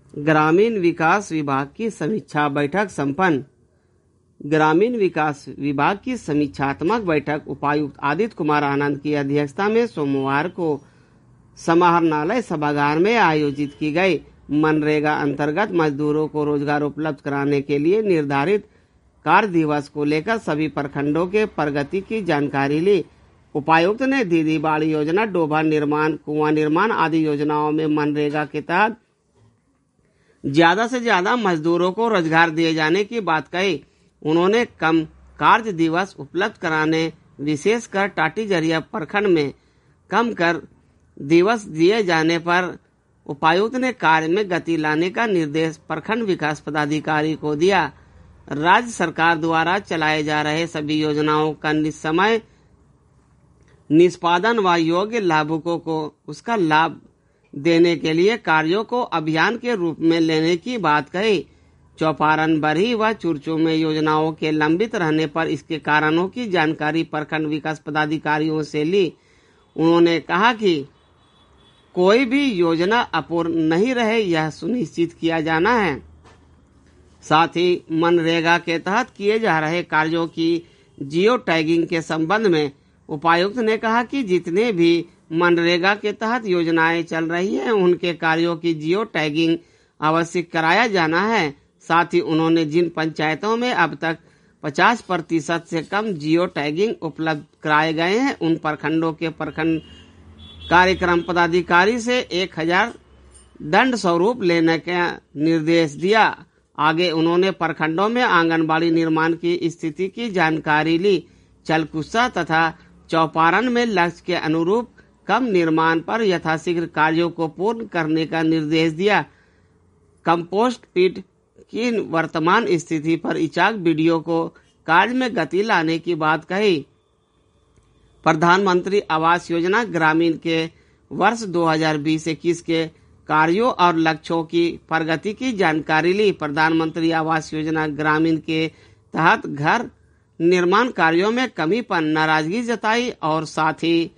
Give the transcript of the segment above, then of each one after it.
ग्रामीण विकास विभाग की समीक्षा बैठक संपन्न। ग्रामीण विकास विभाग की समीक्षात्मक बैठक उपायुक्त आदित्य कुमार आनंद की अध्यक्षता में सोमवार को समाहरणालय सभागार में आयोजित की गई। मनरेगा अंतर्गत मजदूरों को रोजगार उपलब्ध कराने के लिए निर्धारित कार्य दिवस को लेकर सभी प्रखंडों के प्रगति की जानकारी ली। उपायुक्त ने दीदी बाड़ी योजना, डोभा निर्माण, कुआं निर्माण आदि योजनाओं में मनरेगा के तहत ज्यादा से ज्यादा मजदूरों को रोजगार दिए जाने की बात कही। उन्होंने कम कार्य दिवस उपलब्ध कराने, विशेषकर टाटी जरिया प्रखंड में कम कर दिवस दिए जाने पर उपायुक्त ने कार्य में गति लाने का निर्देश प्रखंड विकास पदाधिकारी को दिया। राज्य सरकार द्वारा चलाए जा रहे सभी योजनाओं का निस्समय निष्पादन व योग्य लाभुकों को उसका लाभ देने के लिए कार्यों को अभियान के रूप में लेने की बात कही। चौपारण, बरही व चुरचू में योजनाओं के लंबित रहने पर इसके कारणों की जानकारी प्रखंड विकास पदाधिकारियों से ली। उन्होंने कहा कि कोई भी योजना अपूर्ण नहीं रहे, यह सुनिश्चित किया जाना है। साथ ही मनरेगा के तहत किए जा रहे कार्यों की जियो टैगिंग के संबंध में उपायुक्त ने कहा कि जितने भी मनरेगा के तहत योजनाएं चल रही हैं, उनके कार्यों की जियो टैगिंग अवश्य कराया जाना है। साथ ही उन्होंने जिन पंचायतों में अब तक 50% से कम जियो टैगिंग उपलब्ध कराए गए हैं, उन प्रखंडों के प्रखंड कार्यक्रम पदाधिकारी से 1000 दंड स्वरूप लेने का निर्देश दिया। आगे उन्होंने प्रखंडों में आंगनबाड़ी निर्माण की स्थिति की जानकारी ली। चलकुस्सा तथा चौपारण में लक्ष्य के अनुरूप कम निर्माण पर यथाशीघ्र कार्यों को पूर्ण करने का निर्देश दिया। कंपोस्ट पिट की वर्तमान स्थिति पर इचाक बीडीओ को कार्य में गति लाने की बात कही। प्रधानमंत्री आवास योजना ग्रामीण के वर्ष 2020-21 के कार्यों और लक्ष्यों की प्रगति की जानकारी ली। प्रधानमंत्री आवास योजना ग्रामीण के तहत घर निर्माण कार्यों में कमी पर नाराजगी जताई और साथ ही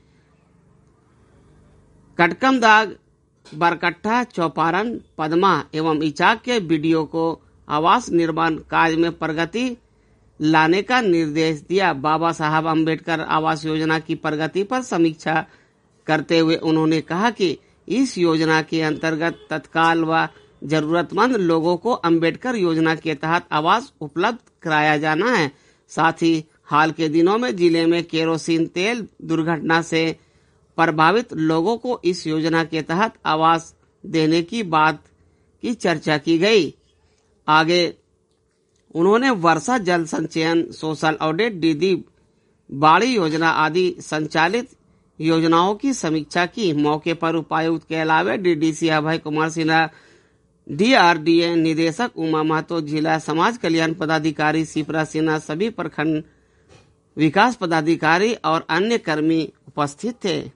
कटकमदाग, बरकट्ठा, चौपारण, पदमा एवं इचाक के बीडीओ को आवास निर्माण कार्य में प्रगति लाने का निर्देश दिया। बाबा साहब अम्बेडकर आवास योजना की प्रगति पर समीक्षा करते हुए उन्होंने कहा कि इस योजना के अंतर्गत तत्काल व जरूरतमंद लोगों को अम्बेडकर योजना के तहत आवास उपलब्ध कराया जाना है। साथ ही हाल के दिनों में जिले में केरोसिन तेल दुर्घटना से प्रभावित लोगों को इस योजना के तहत आवास देने की बात की चर्चा की गई। आगे उन्होंने वर्षा जल संचयन, सोशल ऑडिट, दीदी बाड़ी योजना आदि संचालित योजनाओं की समीक्षा की। मौके पर उपायुक्त के अलावा डीडीसी अभय कुमार सिन्हा, डीआरडीए निदेशक उमा महतो, जिला समाज कल्याण पदाधिकारी शिप्रा सिन्हा, सभी प्रखंड विकास पदाधिकारी और अन्य कर्मी उपस्थित थे।